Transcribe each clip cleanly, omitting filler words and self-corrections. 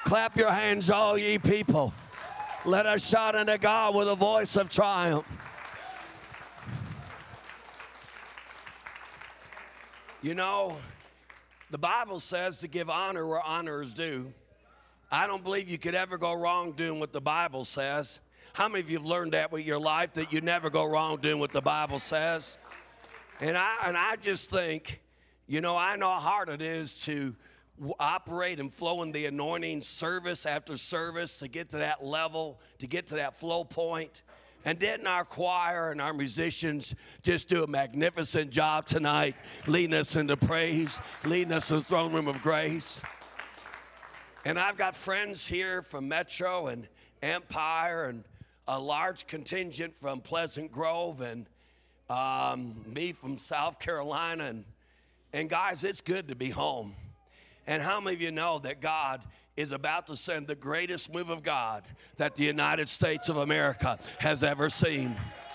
Clap your hands, all ye people. Let us shout unto God with a voice of triumph. You know, the Bible says to give honor where honor is due. I don't believe you could ever go wrong doing what the Bible says. How many of you have learned that with your life, that you never go wrong doing what the Bible says? And I just think, you know, I know how hard it is to operate and flow in the anointing service after service to get to that level, to get to that flow point. And didn't our choir and our musicians just do a magnificent job tonight, leading us into praise, leading us to the throne room of grace? And I've got friends here from Metro and Empire and a large contingent from Pleasant Grove and me from South Carolina. And guys, it's good to be home. And how many of you know that God is about to send the greatest move of God that the United States of America has ever seen?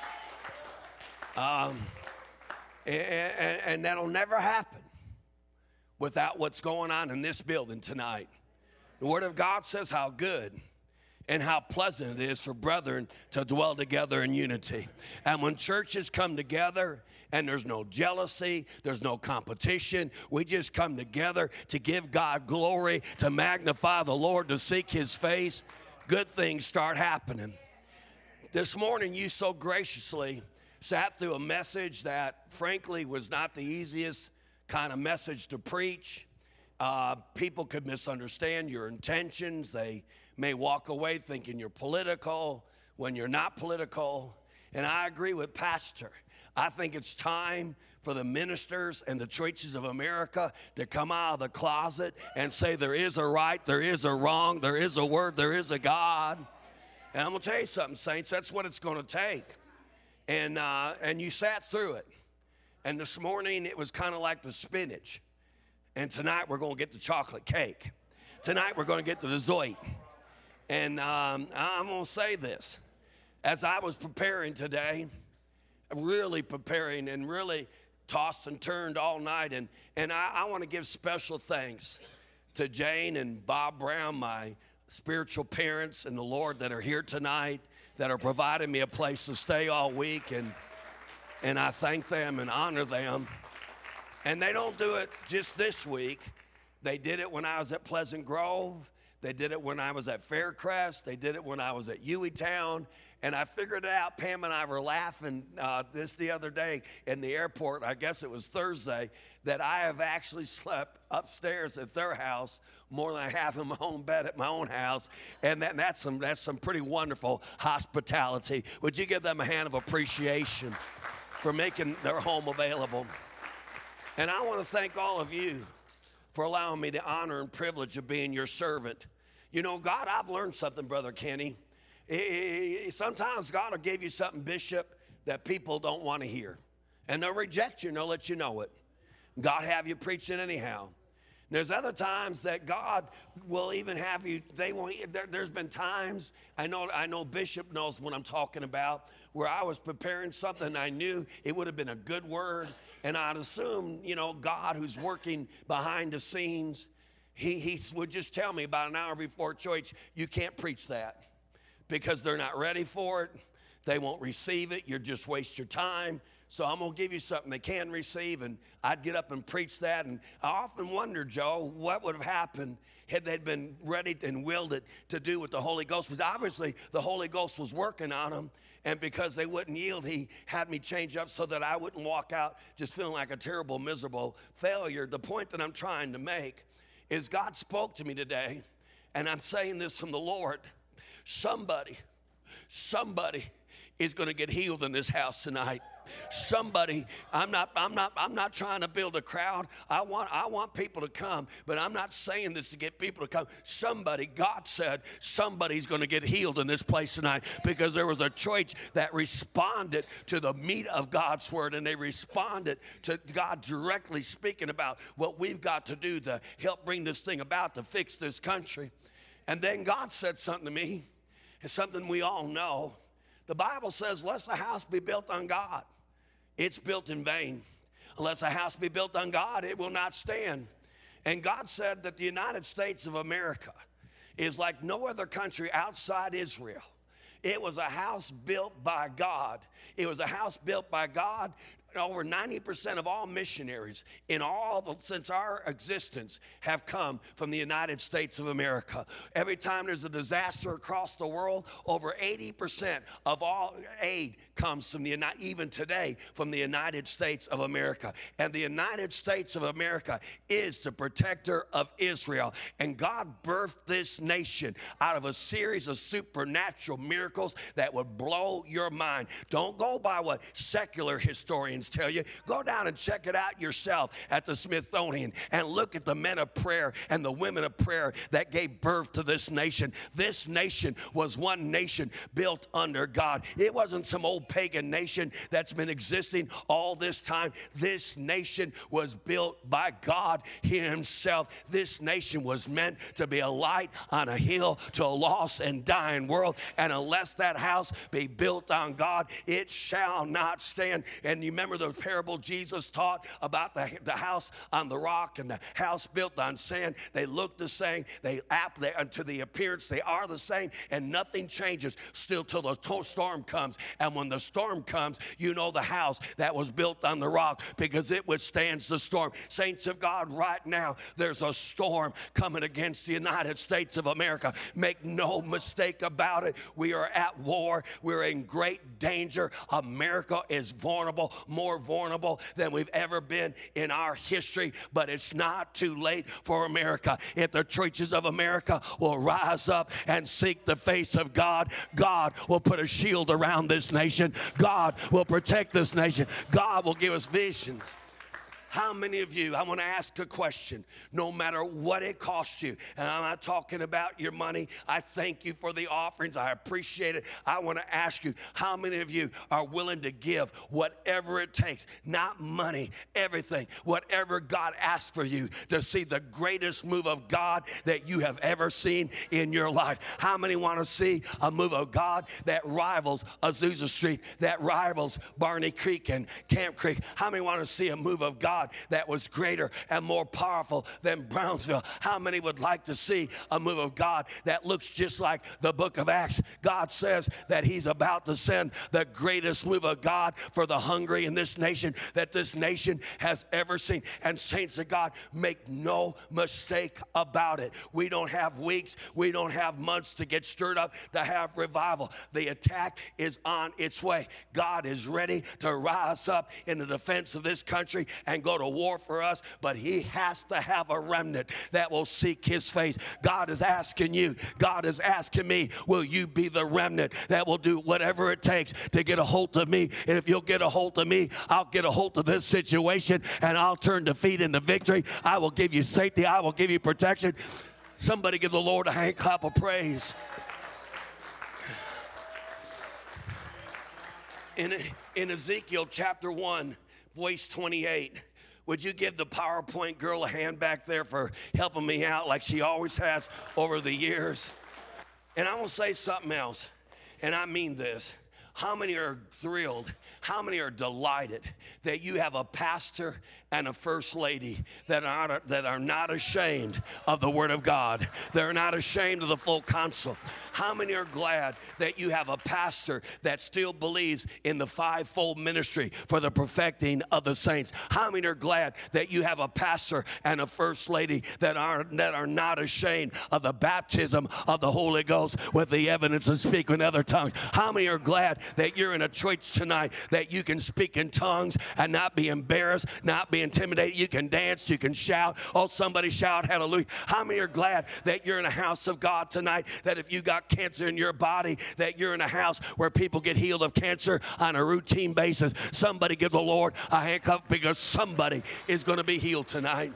And that'll never happen without what's going on in this building tonight. The Word of God says how good and how pleasant it is for brethren to dwell together in unity. And when churches come together and there's no jealousy, there's no competition, we just come together to give God glory, to magnify the Lord, to seek His face, good things start happening. This morning, you so graciously sat through a message that, frankly, was not the easiest kind of message to preach. People could misunderstand your intentions. They may walk away thinking you're political when you're not political. And I agree with Pastor. I think it's time for the ministers and the churches of America to come out of the closet and say there is a right, there is a wrong, there is a word, there is a God. And I'm going to tell you something, saints, that's what it's going to take. And you sat through it. And this morning it was kind of like the spinach. And tonight we're going to get the chocolate cake. Tonight we're going to get the dessert. And I'm going to say this. As I was preparing today, really preparing and really tossed and turned all night, and I want to give special thanks to Jane and Bob Brown, my spiritual parents in the Lord that are here tonight, that are providing me a place to stay all week, and I thank them and honor them. And they don't do it just this week. They did it when I was at Pleasant Grove. They did it when I was at Faircrest. They did it when I was at Hueytown. And I figured it out. Pam and I were laughing the other day in the airport. I guess it was Thursday, that I have actually slept upstairs at their house more than I have in my own bed at my own house. And that's some pretty wonderful hospitality. Would you give them a hand of appreciation for making their home available? And I want to thank all of you for allowing me the honor and privilege of being your servant. You know, God, I've learned something, Brother Kenny. Sometimes God will give you something, Bishop, that people don't want to hear. And they'll reject you and they'll let you know it. God have you preaching anyhow. There's other times that God will even have you, there's been times, I know Bishop knows what I'm talking about, where I was preparing something, I knew it would have been a good word, and I'd assume, you know, God who's working behind the scenes, he would just tell me about an hour before church, you can't preach that, because they're not ready for it, they won't receive it, you'll just waste your time. So I'm going to give you something they can receive, and I'd get up and preach that. And I often wonder, Joe, what would have happened had they been ready and willed it to do what the Holy Ghost was. Obviously, the Holy Ghost was working on them, and because they wouldn't yield, He had me change up so that I wouldn't walk out just feeling like a terrible, miserable failure. The point that I'm trying to make is God spoke to me today, and I'm saying this from the Lord. Somebody is going to get healed in this house tonight. Somebody, I'm not trying to build a crowd. I want people to come, but I'm not saying this to get people to come. Somebody, God said, somebody's going to get healed in this place tonight, because there was a church that responded to the meat of God's word, and they responded to God directly speaking about what we've got to do to help bring this thing about, to fix this country. And then God said something to me. It's something we all know. The Bible says, unless a house be built on God, it's built in vain. Unless a house be built on God, it will not stand. And God said that the United States of America is like no other country outside Israel. It was a house built by God. It was a house built by God. Over 90% of all missionaries since our existence have come from the United States of America. Every time there's a disaster across the world, over 80% of all aid comes from even today, from the United States of America. And the United States of America is the protector of Israel. And God birthed this nation out of a series of supernatural miracles that would blow your mind. Don't go by what secular historians tell you. Go down and check it out yourself at the Smithsonian and look at the men of prayer and the women of prayer that gave birth to this nation. This nation was one nation built under God. It wasn't some old pagan nation that's been existing all this time. This nation was built by God himself. This nation was meant to be a light on a hill to a lost and dying world. And unless that house be built on God, it shall not stand. And you remember the parable Jesus taught about the house on the rock and the house built on sand. They look the same. To the appearance, they are the same, and nothing changes still till the storm comes. And when the storm comes, you know the house that was built on the rock because it withstands the storm. Saints of God, right now, there's a storm coming against the United States of America. Make no mistake about it. We are at war. We're in great danger. America is vulnerable, more vulnerable than we've ever been in our history, but it's not too late for America. If the churches of America will rise up and seek the face of God, God will put a shield around this nation. God will protect this nation. God will give us visions. How many of you, I want to ask a question, no matter what it costs you, and I'm not talking about your money. I thank you for the offerings. I appreciate it. I want to ask you, how many of you are willing to give whatever it takes, not money, everything, whatever God asks for you to see the greatest move of God that you have ever seen in your life? How many want to see a move of God that rivals Azusa Street, that rivals Barney Creek and Camp Creek? How many want to see a move of God that was greater and more powerful than Brownsville? How many would like to see a move of God that looks just like the book of Acts? God says that he's about to send the greatest move of God for the hungry in this nation that this nation has ever seen. And saints of God, make no mistake about it. We don't have weeks, we don't have months to get stirred up to have revival. The attack is on its way. God is ready to rise up in the defense of this country and go to war for us, but he has to have a remnant that will seek his face. God is asking you, God is asking me, will you be the remnant that will do whatever it takes to get a hold of me? And if you'll get a hold of me, I'll get a hold of this situation and I'll turn defeat into victory. I will give you safety. I will give you protection. Somebody give the Lord a hand clap of praise. In Ezekiel chapter 1, verse 28, would you give the PowerPoint girl a hand back there for helping me out like she always has over the years? And I will say something else, and I mean this. How many are thrilled? How many are delighted that you have a pastor and a first lady that are not ashamed of the Word of God? They're not ashamed of the full counsel. How many are glad that you have a pastor that still believes in the fivefold ministry for the perfecting of the saints? How many are glad that you have a pastor and a first lady that are not ashamed of the baptism of the Holy Ghost with the evidence of speaking in other tongues? How many are glad that you're in a church tonight that you can speak in tongues and not be embarrassed, not be intimidated? You can dance, you can shout. Oh, somebody shout hallelujah. How many are glad that you're in a house of God tonight, that if you got cancer in your body, that you're in a house where people get healed of cancer on a routine basis? Somebody give the Lord a hand clap because somebody is going to be healed tonight.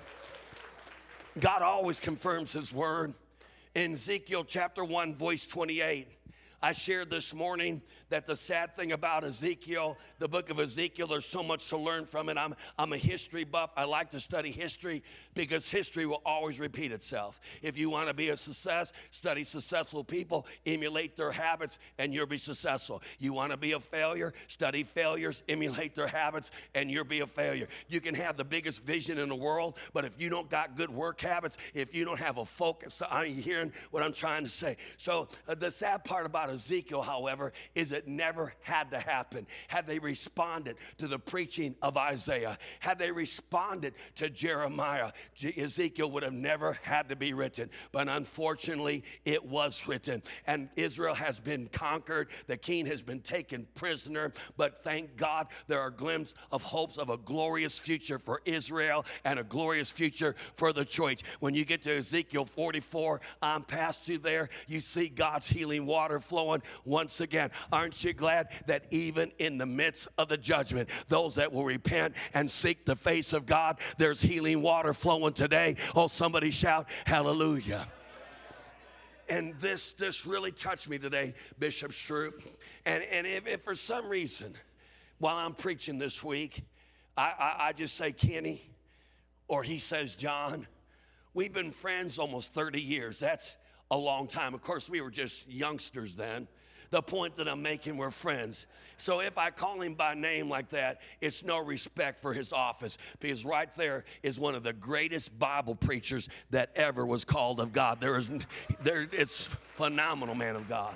God always confirms his word. In Ezekiel chapter 1, verse 28, I shared this morning that the sad thing about Ezekiel, the book of Ezekiel, there's so much to learn from it. I'm a history buff. I like to study history because history will always repeat itself. If you want to be a success, study successful people, emulate their habits, and you'll be successful. You want to be a failure, study failures, emulate their habits, and you'll be a failure. You can have the biggest vision in the world, but if you don't got good work habits, if you don't have a focus, are you hearing what I'm trying to say? So the sad part about Ezekiel, however, is it never had to happen. Had they responded to the preaching of Isaiah, had they responded to Jeremiah, Ezekiel would have never had to be written. But unfortunately, it was written. And Israel has been conquered. The king has been taken prisoner. But thank God there are glimpses of hopes of a glorious future for Israel and a glorious future for the church. When you get to Ezekiel 44, on past you there, you see God's healing water flowing once again. Aren't you glad that even in the midst of the judgment, those that will repent and seek the face of God, there's healing water flowing today? Oh, somebody shout hallelujah. And this really touched me today, Bishop Stroop. And if for some reason, while I'm preaching this week, I just say Kenny, or he says John, we've been friends almost 30 years. That's a long time. Of course, we were just youngsters then. The point that I'm making, we're friends. So if I call him by name like that, it's no respect for his office, because right there is one of the greatest Bible preachers that ever was called of God. It's phenomenal, man of God.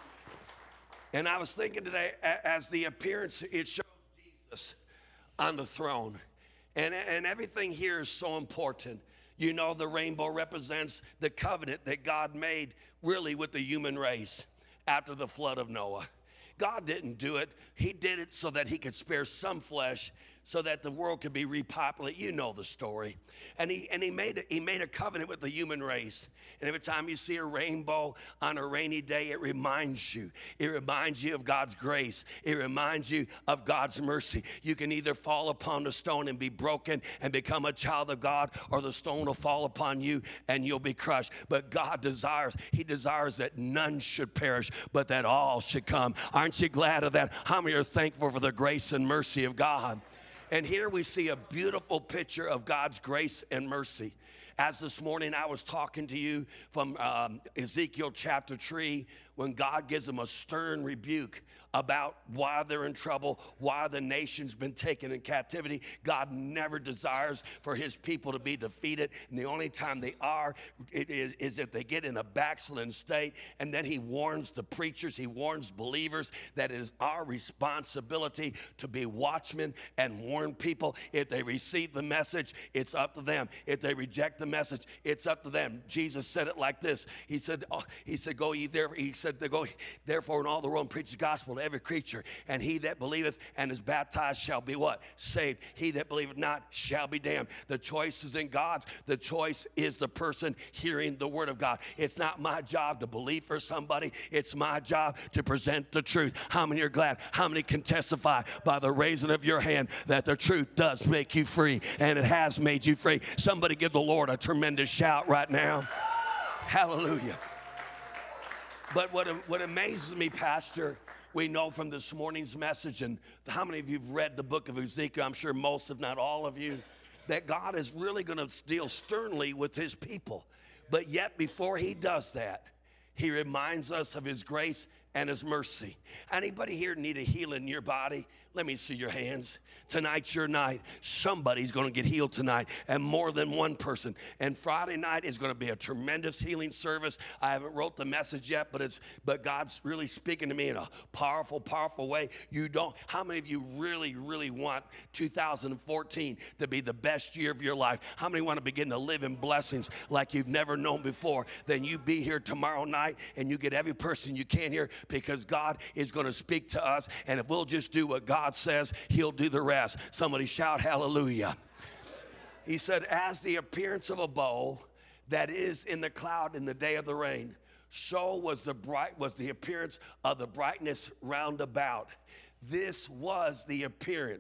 And I was thinking today, as the appearance, it shows Jesus on the throne. And everything here is so important. You know, the rainbow represents the covenant that God made really with the human race after the flood of Noah. God didn't do it. He did it so that he could spare some flesh so that the world could be repopulated. You know the story. And he made a covenant with the human race. And every time you see a rainbow on a rainy day, it reminds you. It reminds you of God's grace. It reminds you of God's mercy. You can either fall upon the stone and be broken and become a child of God, or the stone will fall upon you and you'll be crushed. But God desires that none should perish, but that all should come. Aren't you glad of that? How many are thankful for the grace and mercy of God? And here we see a beautiful picture of God's grace and mercy. As this morning I was talking to you from Ezekiel chapter 3, when God gives them a stern rebuke about why they're in trouble, why the nation's been taken in captivity. God never desires for his people to be defeated. And the only time they are is if they get in a backslidden state. And then he warns the preachers, he warns believers that it is our responsibility to be watchmen and warn people. If they receive the message, it's up to them. If they reject the message, it's up to them. Jesus said it like this. He said, go ye there. He said, go therefore in all the world and preach the gospel to every creature. And he that believeth and is baptized shall be what? Saved. He that believeth not shall be damned. The choice is in God's. The choice is the person hearing the word of God. It's not my job to believe for somebody. It's my job to present the truth. How many are glad? How many can testify by the raising of your hand that the truth does make you free, and it has made you free? Somebody give the Lord a tremendous shout right now. Hallelujah. But what amazes me, Pastor, we know from this morning's message, and how many of you have read the book of Ezekiel? I'm sure most, if not all of you, that God is really going to deal sternly with his people. But yet before he does that, he reminds us of his grace and his mercy. Anybody here need a healing in your body? Let me see your hands. Tonight's your night. Somebody's going to get healed tonight, and more than one person. And Friday night is going to be a tremendous healing service. I haven't wrote the message yet, but God's really speaking to me in a powerful, powerful way. How many of you really, really want 2014 to be the best year of your life? How many want to begin to live in blessings like you've never known before? Then you be here tomorrow night, and you get every person you can here, because God is going to speak to us. And if we'll just do what God says, he'll do the rest. Somebody shout hallelujah. He said, as the appearance of a bow that is in the cloud in the day of the rain, so was the appearance of the brightness round about. This was the appearance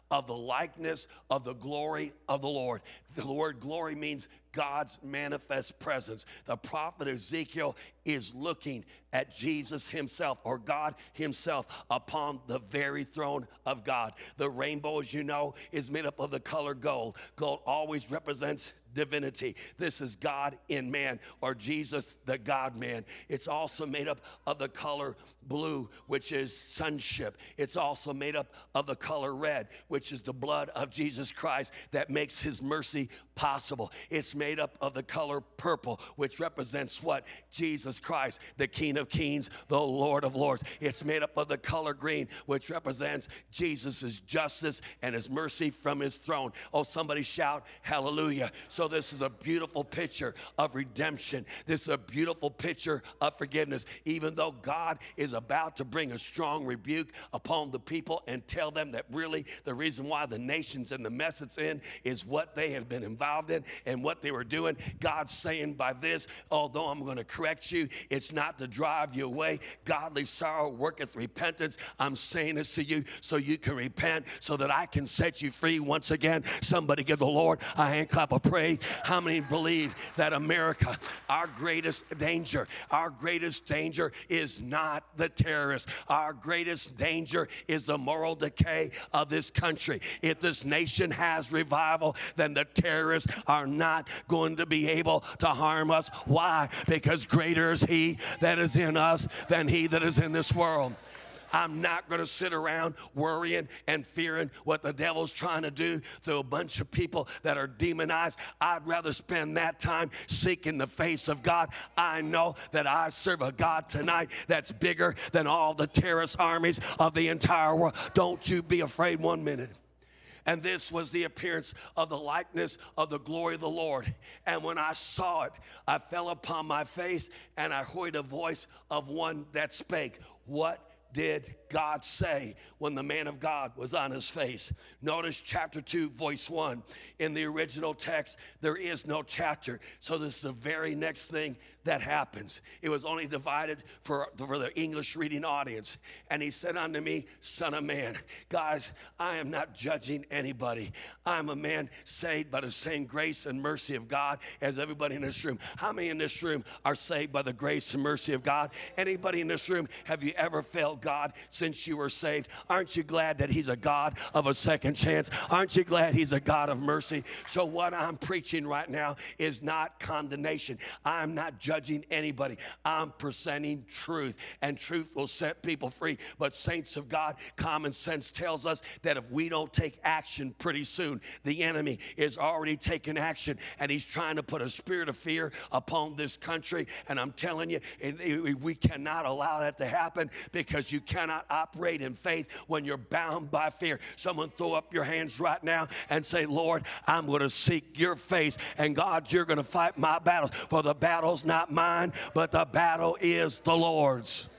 of the likeness of the glory of the Lord. The word glory means God's manifest presence. The prophet Ezekiel is looking at Jesus himself, or God himself, upon the very throne of God. The rainbow, as you know, is made up of the color gold. Gold always represents divinity. This is God in man, or Jesus the God-man. It's also made up of the color blue, which is sonship. It's also made up of the color red, which is the blood of Jesus Christ that makes his mercy possible. It's made up of the color purple, which represents what? Jesus Christ, the King of Kings, the Lord of Lords. It's made up of the color green, which represents Jesus' justice and his mercy from his throne. Oh, somebody shout hallelujah. So this is a beautiful picture of redemption. This is a beautiful picture of forgiveness. Even though God is about to bring a strong rebuke upon the people and tell them that really the reason why the nation's in the mess it's in is what they have been involved in and what they were doing. God's saying by this, although I'm going to correct you, it's not to drive you away. Godly sorrow worketh repentance. I'm saying this to you so you can repent, so that I can set you free once again. Somebody give the Lord a hand clap of praise. How many believe that America, our greatest danger is not the terrorists. Our greatest danger is the moral decay of this country. If this nation has revival, then the terrorists are not going to be able to harm us. Why? Because greater is he that is in us than he that is in this world. I'm not going to sit around worrying and fearing what the devil's trying to do through a bunch of people that are demonized. I'd rather spend that time seeking the face of God. I know that I serve a God tonight that's bigger than all the terrorist armies of the entire world. Don't you be afraid one minute. And this was the appearance of the likeness of the glory of the Lord. And when I saw it, I fell upon my face, and I heard a voice of one that spake. What did God say when the man of God was on his face? Notice chapter 2, verse 1. In the original text, there is no chapter. So this is the very next thing that happens. It was only divided for the English reading audience. And he said unto me, Son of man. Guys, I am not judging anybody. I'm a man saved by the same grace and mercy of God as everybody in this room. How many in this room are saved by the grace and mercy of God? Anybody in this room, have you ever failed God since you were saved? Aren't you glad that he's a God of a second chance? Aren't you glad he's a God of mercy? So what I'm preaching right now is not condemnation. I'm not judging anybody. I'm presenting truth, and truth will set people free. But saints of God, common sense tells us that if we don't take action pretty soon, the enemy is already taking action, and he's trying to put a spirit of fear upon this country. And I'm telling you, we cannot allow that to happen, because you cannot operate in faith when you're bound by fear. Someone throw up your hands right now and say, Lord, I'm going to seek your face, and God, you're going to fight my battles, for the battle's not mine, but the battle is the Lord's.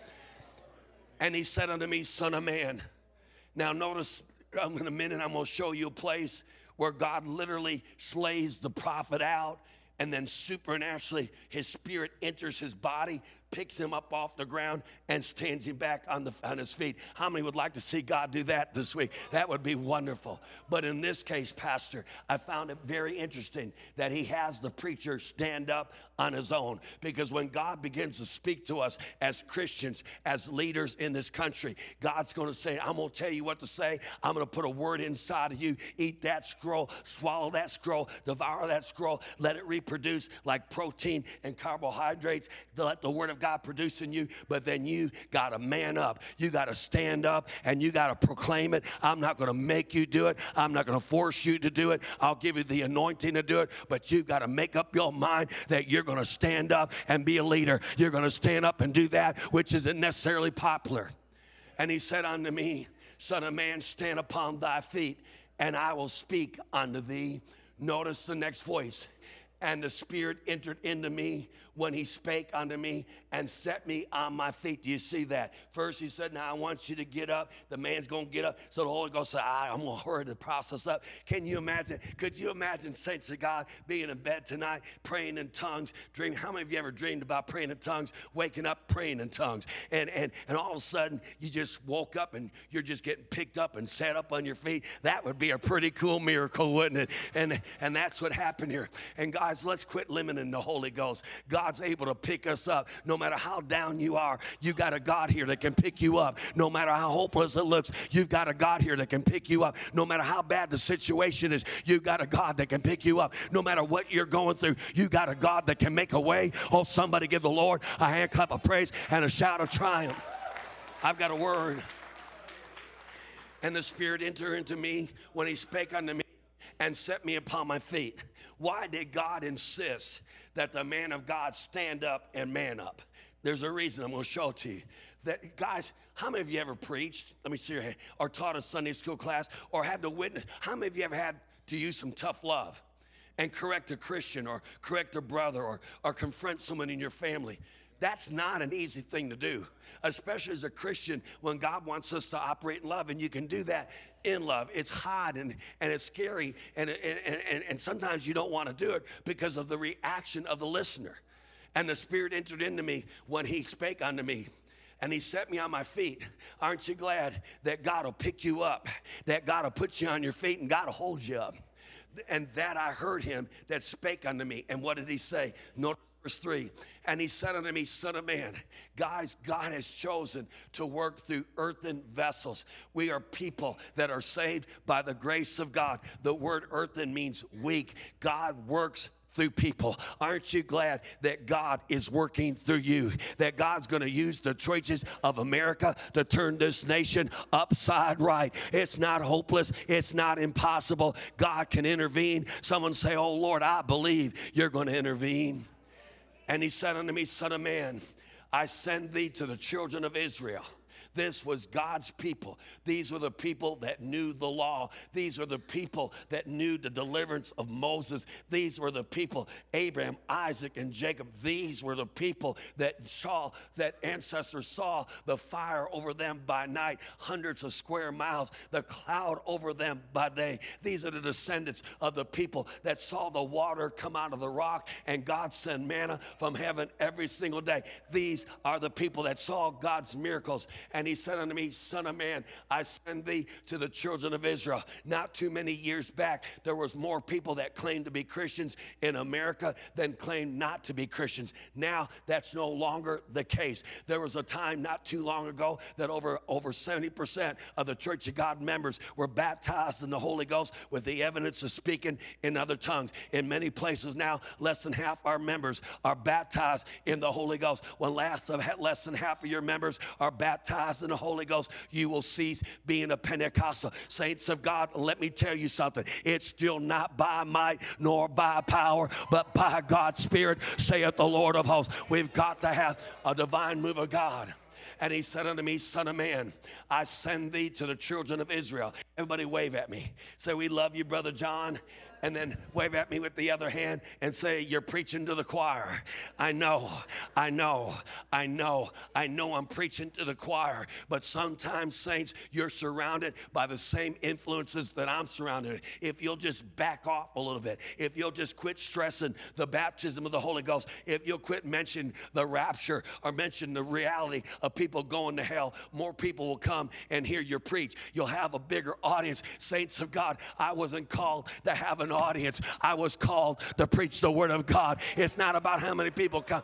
And he said unto me, Son of man. Now notice, in a minute I'm going to show you a place where God literally slays the prophet out, and then supernaturally his spirit enters his body, picks him up off the ground, and stands him back on his feet. How many would like to see God do that this week? That would be wonderful. But in this case, Pastor, I found it very interesting that he has the preacher stand up on his own. Because when God begins to speak to us as Christians, as leaders in this country, God's going to say, I'm going to tell you what to say. I'm going to put a word inside of you. Eat that scroll, swallow that scroll, devour that scroll, let it reproduce like protein and carbohydrates, to let the word of God produce in you. But then you got to man up. You got to stand up, and you got to proclaim it. I'm not going to make you do it. I'm not going to force you to do it. I'll give you the anointing to do it, but you've got to make up your mind that you're going to stand up and be a leader. You're going to stand up and do that which isn't necessarily popular. And he said unto me, Son of man, stand upon thy feet, and I will speak unto thee. Notice the next voice. And the Spirit entered into me when he spake unto me and set me on my feet. Do you see that? First he said, now I want you to get up. The man's going to get up. So the Holy Ghost said, I'm going to hurry the process up. Can you imagine? Could you imagine, saints of God, being in bed tonight, praying in tongues, dreaming? How many of you ever dreamed about praying in tongues, waking up praying in tongues? And all of a sudden, you just woke up and you're just getting picked up and set up on your feet. That would be a pretty cool miracle, wouldn't it? And that's what happened here. And guys, let's quit limiting the Holy Ghost. God's able to pick us up. No matter how down you are, you got a God here that can pick you up. No matter how hopeless it looks, you've got a God here that can pick you up. No matter how bad the situation is, you've got a God that can pick you up. No matter what you're going through, you got a God that can make a way. Oh, somebody give the Lord a hand clap of praise and a shout of triumph. I've got a word. And the Spirit entered into me when he spake unto me and set me upon my feet. Why did God insist that the man of God stand up and man up? There's a reason. I'm going to show it to you. That, guys, how many of you ever preached? Let me see your hand. Or taught a Sunday school class or had to witness? How many of you ever had to use some tough love and correct a Christian or correct a brother or confront someone in your family? That's not an easy thing to do, especially as a Christian when God wants us to operate in love, and you can do that in love. It's hard and it's scary, and sometimes you don't want to do it because of the reaction of the listener. And the Spirit entered into me when he spake unto me, and he set me on my feet. Aren't you glad that God will pick you up, that God will put you on your feet, and God will hold you up? And that I heard him that spake unto me. And what did he say? Notice verse 3, and he said unto me, Son of man. Guys, God has chosen to work through earthen vessels. We are people that are saved by the grace of God. The word earthen means weak. God works through people. Aren't you glad that God is working through you? That God's going to use the churches of America to turn this nation upside right. It's not hopeless. It's not impossible. God can intervene. Someone say, oh Lord, I believe you're going to intervene. And he said unto me, Son of man, I send thee to the children of Israel. This was God's people. These were the people that knew the law. These were the people that knew the deliverance of Moses. These were the people, Abraham, Isaac, and Jacob. These were the people that ancestors saw the fire over them by night, hundreds of square miles, the cloud over them by day. These are the descendants of the people that saw the water come out of the rock and God send manna from heaven every single day. These are the people that saw God's miracles. And he said unto me, Son of man, I send thee to the children of Israel. Not too many years back, there was more people that claimed to be Christians in America than claimed not to be Christians. Now, that's no longer the case. There was a time not too long ago that over 70% of the Church of God members were baptized in the Holy Ghost with the evidence of speaking in other tongues. In many places now, less than half our members are baptized in the Holy Ghost. When less than half of your members are baptized in the Holy Ghost, you will cease being a Pentecostal. Saints of God, let me tell you something. It's still not by might nor by power, but by God's Spirit, saith the Lord of hosts. We've got to have a divine move of God. And he said unto me, Son of man, I send thee to the children of Israel. Everybody wave at me. Say, we love you, Brother John. And then wave at me with the other hand and say, you're preaching to the choir. I know I'm preaching to the choir. But sometimes, saints, you're surrounded by the same influences that I'm surrounded. If you'll just back off a little bit, if you'll just quit stressing the baptism of the Holy Ghost, if you'll quit mentioning the rapture or mention the reality of people going to hell, more people will come and hear you preach. You'll have a bigger audience. Saints of God, I wasn't called to have an audience. I was called to preach the word of God. It's not about how many people come.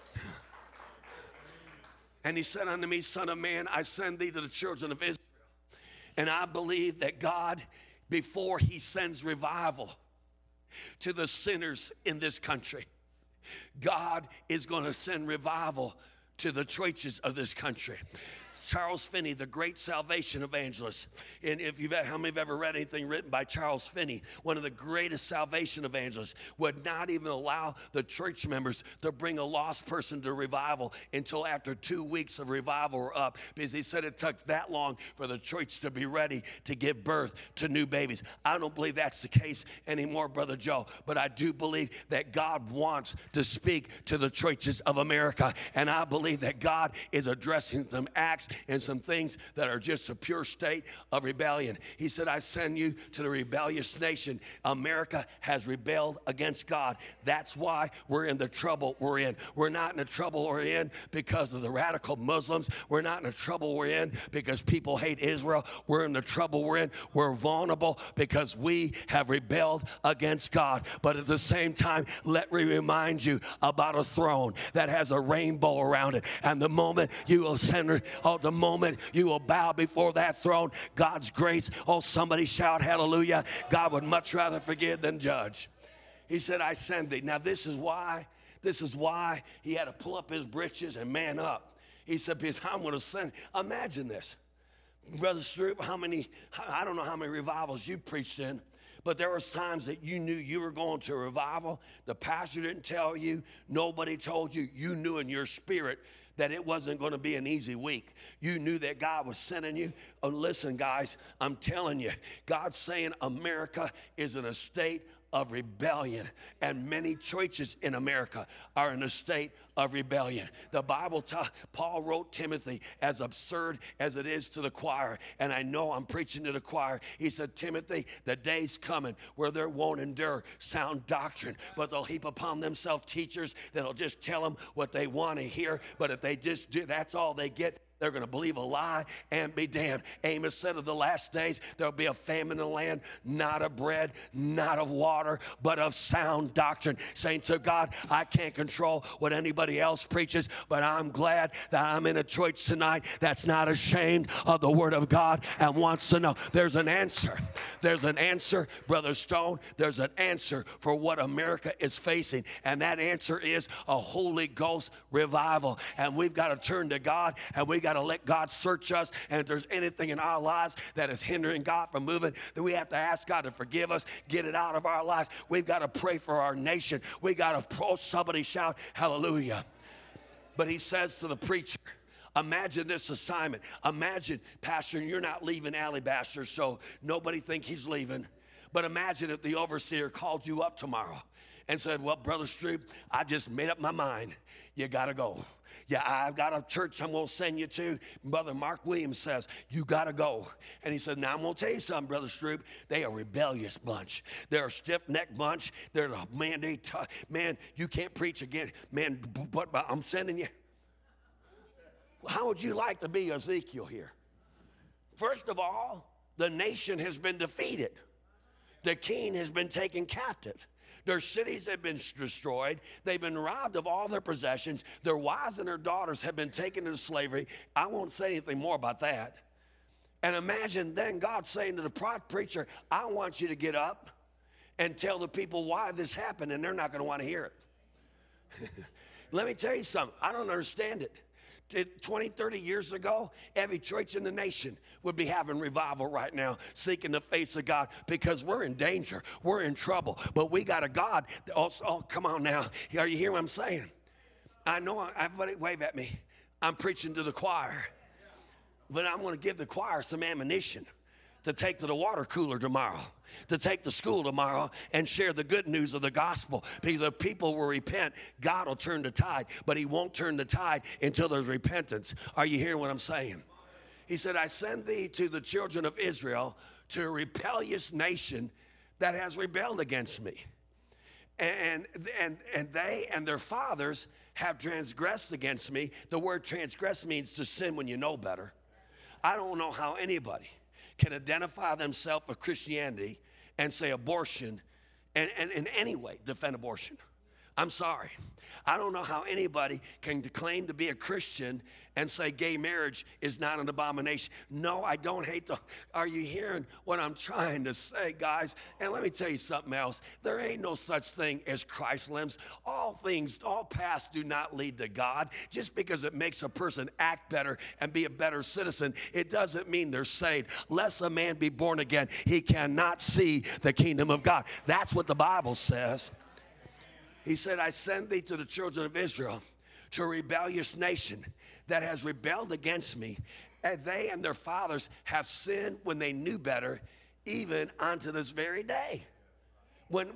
And he said unto me, Son of man, I send thee to the children of Israel. And I believe that God, before he sends revival to the sinners in this country, God is going to send revival to the churches of this country. Charles Finney, the great salvation evangelist. And how many have ever read anything written by Charles Finney, one of the greatest salvation evangelists, would not even allow the church members to bring a lost person to revival until after 2 weeks of revival were up, because he said it took that long for the church to be ready to give birth to new babies. I don't believe that's the case anymore, Brother Joe, but I do believe that God wants to speak to the churches of America, and I believe that God is addressing some acts and some things that are just a pure state of rebellion. He said, I send you to the rebellious nation. America has rebelled against God. That's why we're in the trouble we're in. We're not in the trouble we're in because of the radical Muslims. We're not in the trouble we're in because people hate Israel. We're in the trouble we're in. We're vulnerable because we have rebelled against God. But at the same time, let me remind you about a throne that has a rainbow around it. And the moment you will the moment you will bow before that throne, God's grace, somebody shout hallelujah. God would much rather forgive than judge. He said, I send thee. Now this is why he had to pull up his britches and man up. He said, because I'm going to send. Imagine this. Brother Stroop, I don't know how many revivals you preached in, but there was times that you knew you were going to a revival. The pastor didn't tell you. Nobody told you. You knew in your spirit that it wasn't going to be an easy week. You knew that God was sending you. Oh, listen, guys, I'm telling you, God's saying America is in a state of rebellion, and many churches in America are in a state of rebellion. The Bible, Paul wrote Timothy, as absurd as it is to the choir, and I know I'm preaching to the choir. He said, Timothy, the day's coming where they won't endure sound doctrine, but they'll heap upon themselves teachers that'll just tell them what they want to hear, but if they just do, that's all they get. They're going to believe a lie and be damned. Amos said of the last days, there'll be a famine in the land, not of bread, not of water, but of sound doctrine. Saints of God, I can't control what anybody else preaches, but I'm glad that I'm in a church tonight that's not ashamed of the Word of God and wants to know. There's an answer. There's an answer, Brother Stone. There's an answer for what America is facing, and that answer is a Holy Ghost revival. And we've got to turn to God, and we've got to let God search us, and if there's anything in our lives that is hindering God from moving, then we have to ask God to forgive us, get it out of our lives. We've got to pray for our nation. We got to somebody shout hallelujah. But he says to the preacher, imagine this assignment. Imagine, Pastor, you're not leaving Alabaster, so nobody think he's leaving. But imagine if the overseer called you up tomorrow and said, well, Brother Stroop, I just made up my mind. You got to go. Yeah, I've got a church I'm going to send you to. Brother Mark Williams says, you got to go. And he said, now I'm going to tell you something, Brother Stroop. They are a rebellious bunch. They're a stiff-necked bunch. They're a man, you can't preach again. Man, but I'm sending you. How would you like to be Ezekiel here? First of all, the nation has been defeated. The king has been taken captive. Their cities have been destroyed. They've been robbed of all their possessions. Their wives and their daughters have been taken into slavery. I won't say anything more about that. And imagine then God saying to the preacher, I want you to get up and tell the people why this happened, and they're not going to want to hear it. Let me tell you something. I don't understand it. 20, 30 years ago, every church in the nation would be having revival right now, seeking the face of God, because we're in danger. We're in trouble. But we got a God. Come on now. Are you hearing what I'm saying? I know, everybody wave at me. I'm preaching to the choir. But I'm going to give the choir some ammunition to take to the water cooler tomorrow, to take to school tomorrow and share the good news of the gospel. Because if people will repent, God will turn the tide, but he won't turn the tide until there's repentance. Are you hearing what I'm saying? He said, I send thee to the children of Israel, to a rebellious nation that has rebelled against me. And they and their fathers have transgressed against me. The word transgress means to sin when you know better. I don't know how anybody can identify themselves with Christianity and say abortion and in any way defend abortion. I'm sorry. I don't know how anybody can claim to be a Christian and say gay marriage is not an abomination. No, I don't hate the. Are you hearing what I'm trying to say, guys? And let me tell you something else. There ain't no such thing as Christ limbs. All things, all paths do not lead to God. Just because it makes a person act better and be a better citizen, it doesn't mean they're saved. Lest a man be born again, he cannot see the kingdom of God. That's what the Bible says. He said, I send thee to the children of Israel, to a rebellious nation that has rebelled against me. And they and their fathers have sinned when they knew better, even unto this very day. When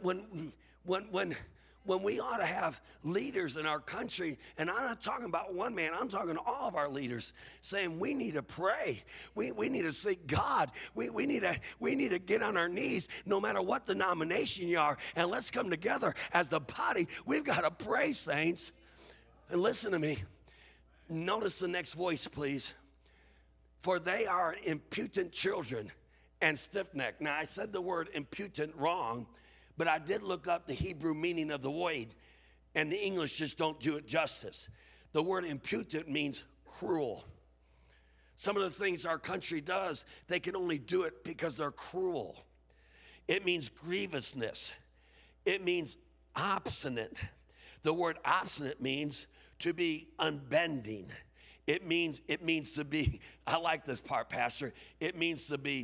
we ought to have leaders in our country, and I'm not talking about one man, I'm talking to all of our leaders, saying we need to pray. We need to seek God. We need to get on our knees no matter what denomination you are, and let's come together as the body. We've got to pray, saints. And listen to me. Notice the next voice, please. For they are impudent children and stiff-necked. Now, I said the word impudent wrong, but I did look up the Hebrew meaning of the word, and the English just don't do it justice. The word impudent means cruel. Some of the things our country does, they can only do it because they're cruel. It means grievousness. It means obstinate. The word obstinate means to be unbending. It means to be, I like this part, Pastor, it means to be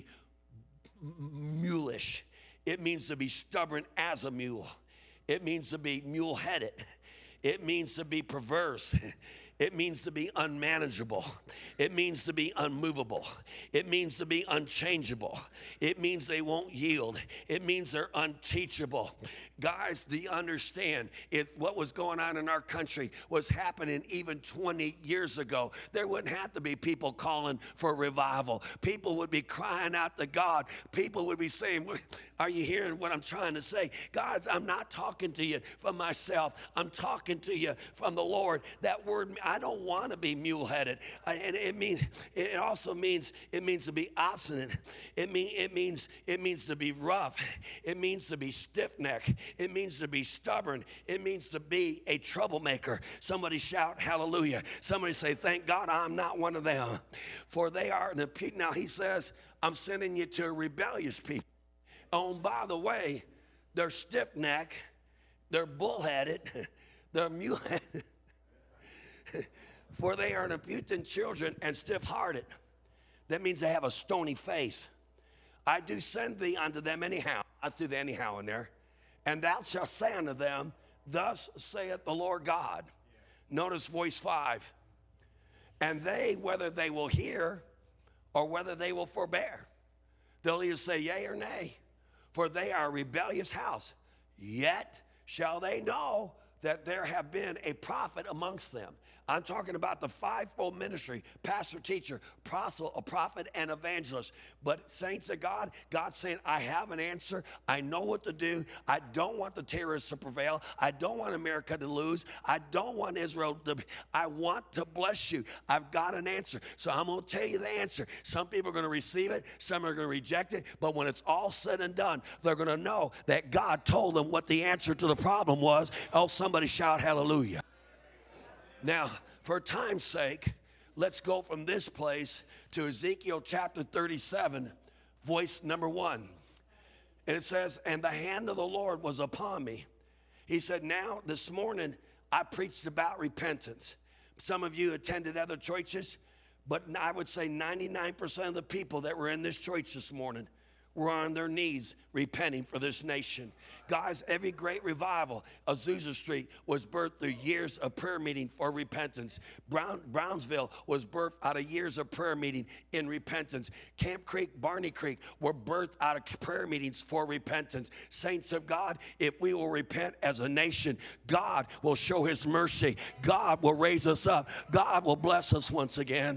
mulish. It means to be stubborn as a mule. It means to be mule-headed. It means to be perverse. It means to be unmanageable. It means to be unmovable. It means to be unchangeable. It means they won't yield. It means they're unteachable. Guys, do you understand? If what was going on in our country was happening even 20 years ago, there wouldn't have to be people calling for revival. People would be crying out to God. People would be saying, are you hearing what I'm trying to say? Guys, I'm not talking to you from myself. I'm talking to you from the Lord. That word, I don't want to be mule-headed. And it also means to be obstinate. It means to be rough. It means to be stiff-necked. It means to be stubborn. It means to be a troublemaker. Somebody shout hallelujah. Somebody say, thank God I'm not one of them. For they are the people. Now he says, I'm sending you to a rebellious people. Oh, and by the way, they're stiff-necked. They're bull-headed. They're mule-headed. For they are impudent children and stiff-hearted. That means they have a stony face. I do send thee unto them anyhow. I threw the anyhow in there. And thou shalt say unto them, thus saith the Lord God. Notice voice 5. And they, whether they will hear or whether they will forbear, they'll either say yea or nay. For they are a rebellious house. Yet shall they know that there have been a prophet amongst them. I'm talking about the fivefold ministry, pastor, teacher, apostle, a prophet, and evangelist. But saints of God, God's saying, I have an answer. I know what to do. I don't want the terrorists to prevail. I don't want America to lose. I don't want Israel to, I want to bless you. I've got an answer. So I'm going to tell you the answer. Some people are going to receive it. Some are going to reject it. But when it's all said and done, they're going to know that God told them what the answer to the problem was. Oh, somebody shout hallelujah. Now, for time's sake, let's go from this place to Ezekiel chapter 37, voice number 1. And it says, and the hand of the Lord was upon me. He said, now, this morning, I preached about repentance. Some of you attended other churches, but I would say 99% of the people that were in this church this morning were on their knees repenting for this nation. Guys, every great revival, Azusa Street was birthed through years of prayer meeting for repentance. Brownsville was birthed out of years of prayer meeting in repentance. Camp Creek, Barney Creek were birthed out of prayer meetings for repentance. Saints of God, if we will repent as a nation, God will show his mercy. God will raise us up. God will bless us once again.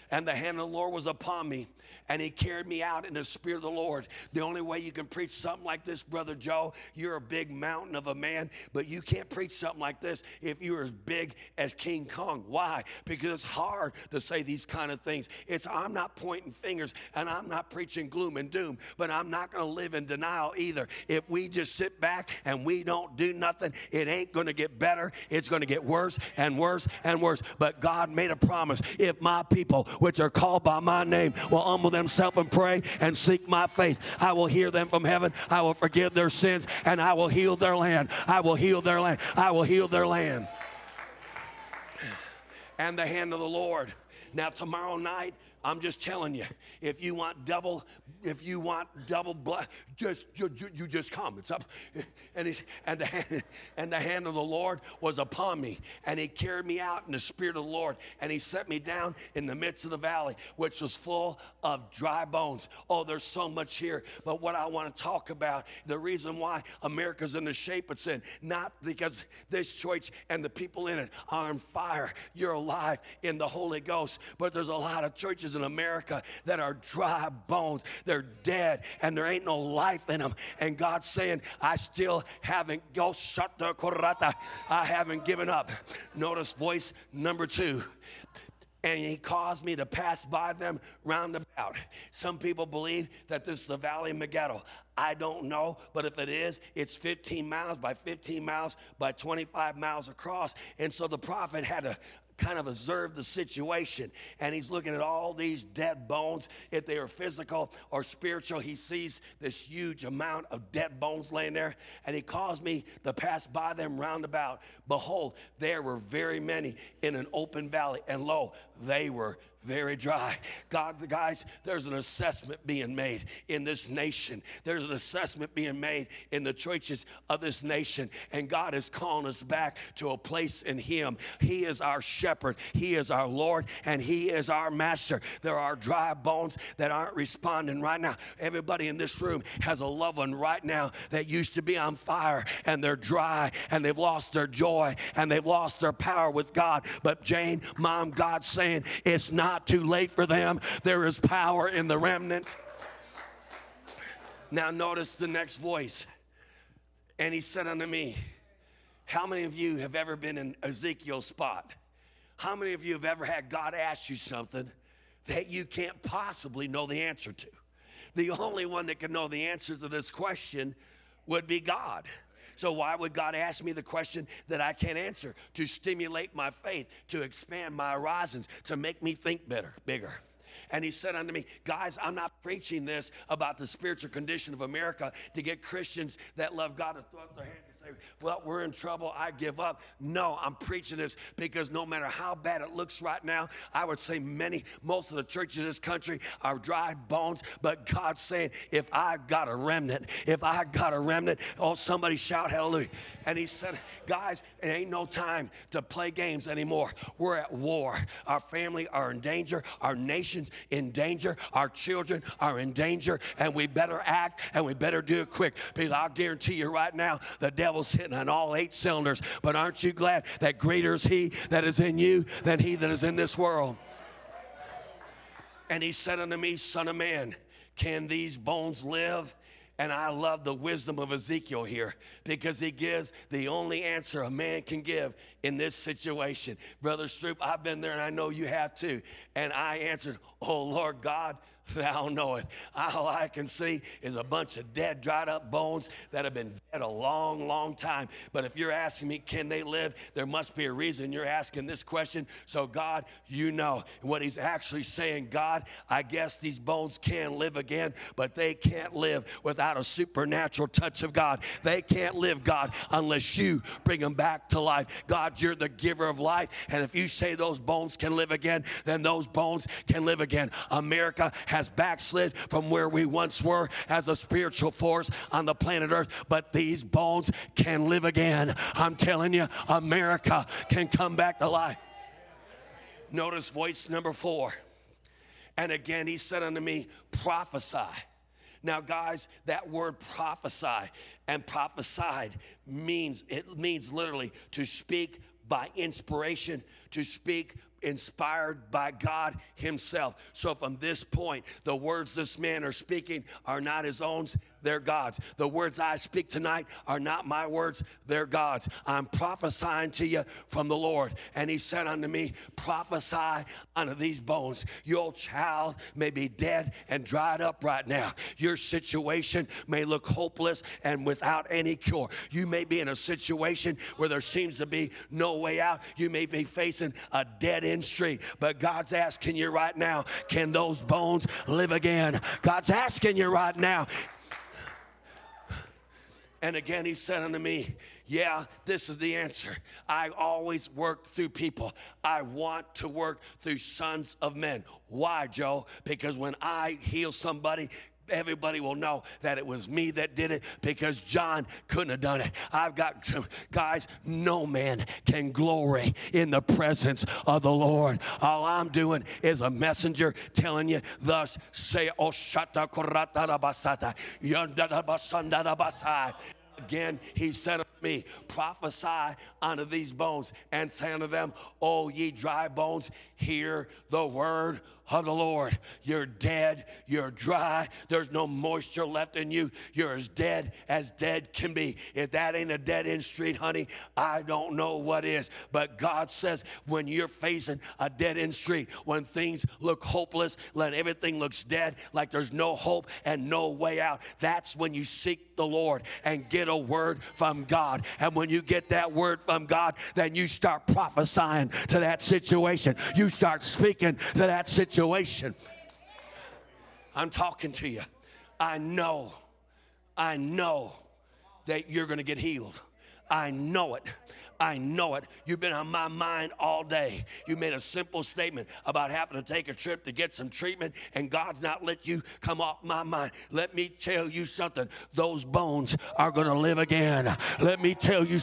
And the hand of the Lord was upon me, and he carried me out in the Spirit of the Lord. The only way you can preach something like this, Brother Joe, you're a big mountain of a man, but you can't preach something like this if you're as big as King Kong. Why? Because it's hard to say these kind of things. I'm not pointing fingers, and I'm not preaching gloom and doom, but I'm not going to live in denial either. If we just sit back and we don't do nothing, it ain't going to get better. It's going to get worse and worse and worse. But God made a promise. If my people, which are called by my name, will humble themselves and pray and seek my face, I will hear them from heaven. I will forgive their sins, and I will heal their land. I will heal their land. I will heal their land. And the hand of the Lord. Now tomorrow night, I'm just telling you, if you want double blood, you just come. It's up, and the hand of the Lord was upon me, and he carried me out in the Spirit of the Lord, and he set me down in the midst of the valley, which was full of dry bones. Oh, there's so much here, but what I want to talk about, the reason why America's in the shape it's in, not because this church and the people in it are on fire. You're alive in the Holy Ghost, but there's a lot of churches in America that are dry bones. They're dead and there ain't no life in them. And God's saying, I still haven't I haven't given up. Notice voice number 2. And he caused me to pass by them round about. Some people believe that this is the Valley of Megiddo. I don't know, but if it is, it's 15 miles by 15 miles by 25 miles across. And so the prophet had to kind of observe the situation, and he's looking at all these dead bones. If they are physical or spiritual, he sees this huge amount of dead bones laying there, and he caused me to pass by them round about. Behold, there were very many in an open valley, and lo, they were very dry. God, guys, there's an assessment being made in this nation. There's an assessment being made in the churches of this nation. And God is calling us back to a place in him. He is our shepherd. He is our Lord, and he is our master. There are dry bones that aren't responding right now. Everybody in this room has a loved one right now that used to be on fire, and they're dry, and they've lost their joy, and they've lost their power with God. But Jane, Mom, God's saying it's not too late for them. There is power in the remnant. Now notice the next voice. And he said unto me, how many of you have ever been in Ezekiel's spot? How many of you have ever had God ask you something that you can't possibly know the answer to? The only one that can know the answer to this question would be God. So why would God ask me the question that I can't answer? To stimulate my faith, to expand my horizons, to make me think bigger. And he said unto me, guys, I'm not preaching this about the spiritual condition of America to get Christians that love God to throw up their hands and say, well, we're in trouble, I give up. No, I'm preaching this because no matter how bad it looks right now, I would say most of the churches in this country are dry bones, but God's saying, if I got a remnant, oh, somebody shout hallelujah. And he said, guys, it ain't no time to play games anymore. We're at war. Our family are in danger. Our nation's in danger. Our children are in danger, and we better act, and we better do it quick, because I'll guarantee you right now, the devil's hitting on all 8 cylinders. But aren't you glad that greater is he that is in you than he that is in this world? And he said unto me, Son of man, can these bones live? And I love the wisdom of Ezekiel here, because he gives the only answer a man can give in this situation. Brother Stroop, I've been there, and I know you have too. And I answered, oh, Lord God, thou knowest. All I can see is a bunch of dead, dried up bones that have been dead a long, long time. But if you're asking me, can they live? There must be a reason you're asking this question. So God, you know what he's actually saying. God, I guess these bones can live again, but they can't live without a supernatural touch of God. They can't live, God, unless you bring them back to life. God, you're the giver of life. And if you say those bones can live again, then those bones can live again. America has backslid from where we once were as a spiritual force on the planet Earth, but these bones can live again. I'm telling you, America can come back to life. Notice voice number 4. And again he said unto me, prophesy. Now guys, that word prophesy and prophesied means literally to speak by inspiration, to speak inspired by God himself. So from this point, the words this man are speaking are not his own, they're God's. The words I speak tonight are not my words, they're God's. I'm prophesying to you from the Lord. And he said unto me, prophesy unto these bones. Your child may be dead and dried up right now. Your situation may look hopeless and without any cure. You may be in a situation where there seems to be no way out. You may be facing a dead-end street. But God's asking you right now, can those bones live again? God's asking you right now. And again, he said unto me, yeah, this is the answer. I always work through people. I want to work through sons of men. Why, Joe? Because when I heal somebody, everybody will know that it was me that did it, because John couldn't have done it. I've got some guys, no man can glory in the presence of the Lord. All I'm doing is a messenger telling you, thus say, again, he said unto me, prophesy unto these bones, and say unto them, O ye dry bones, hear the word of the Lord. You're dead, you're dry, there's no moisture left in you. You're as dead can be. If that ain't a dead end street, honey, I don't know what is. But God says, when you're facing a dead end street, when things look hopeless, when everything looks dead, like there's no hope and no way out, that's when you seek the Lord and get a word from God. And when you get that word from God, then you start prophesying to that situation. You start speaking to that situation. I'm talking to you. I know that you're going to get healed. I know it. You've been on my mind all day. You made a simple statement about having to take a trip to get some treatment, and God's not let you come off my mind. Let me tell you something. Those bones are going to live again. Let me tell you.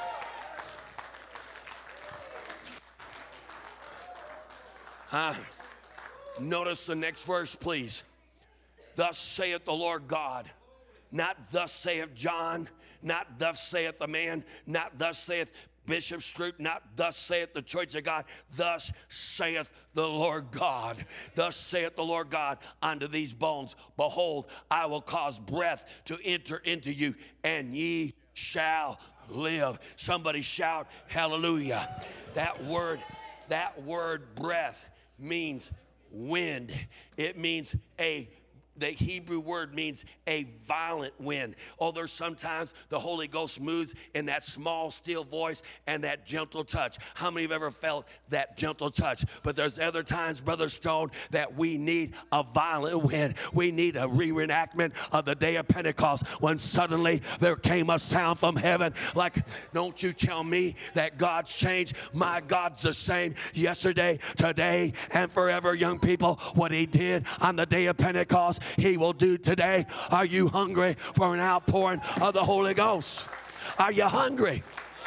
Notice the next verse, please. Thus saith the Lord God. Not thus saith John, not thus saith the man, not thus saith Bishop Stroop, not thus saith the Church of God. Thus saith the Lord God. Thus saith the Lord God unto these bones, behold, I will cause breath to enter into you, and ye shall live. Somebody shout hallelujah. That word breath means wind. It means the Hebrew word means a violent wind. Oh, there's sometimes the Holy Ghost moves in that small, still voice and that gentle touch. How many have ever felt that gentle touch? But there's other times, Brother Stone, that we need a violent wind. We need a reenactment of the day of Pentecost, when suddenly there came a sound from heaven like, don't you tell me that God's changed. My God's the same yesterday, today, and forever, young people. What he did on the day of Pentecost, he will do today. Are you hungry for an outpouring of the Holy Ghost? Are you hungry?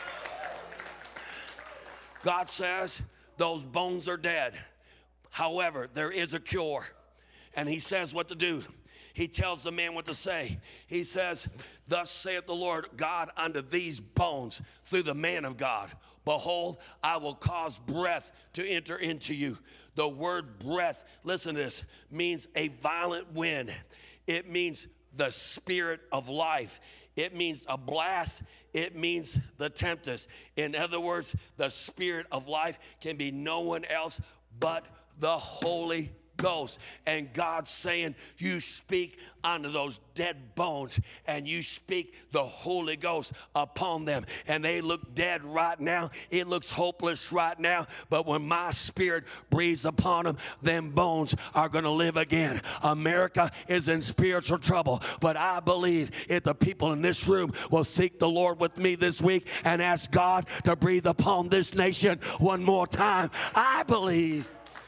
God says those bones are dead. However, there is a cure. And he says what to do. He tells the man what to say. He says, thus saith the Lord God unto these bones, through the man of God, behold, I will cause breath to enter into you. The word breath, listen to this, means a violent wind. It means the spirit of life. It means a blast. It means the tempest. In other words, the spirit of life can be no one else but the Holy Ghost. And God's saying, you speak unto those dead bones, and you speak the Holy Ghost upon them. And they look dead right now. It looks hopeless right now. But when my spirit breathes upon them, them bones are going to live again. America is in spiritual trouble. But I believe if the people in this room will seek the Lord with me this week and ask God to breathe upon this nation one more time, I believe.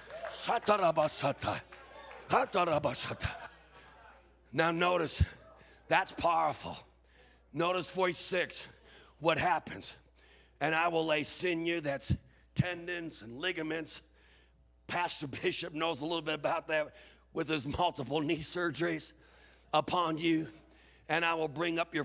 Now notice, that's powerful. Notice voice 6, what happens. And I will lay sinew, that's tendons and ligaments. Pastor Bishop knows a little bit about that with his multiple knee surgeries, upon you. And I will bring up